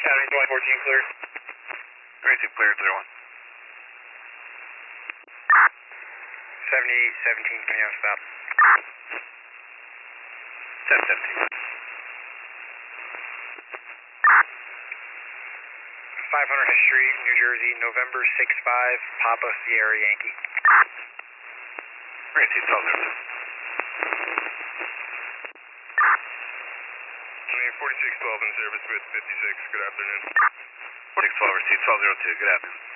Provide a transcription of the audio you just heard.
County 2014 cleared. 22 cleared, clear one. 7817, can you have stop? 1017. 500 High Street, New Jersey, November 6-5, Papa Sierra Yankee. 4612 in service with 56, good afternoon. 4612, receipt 1202, good afternoon.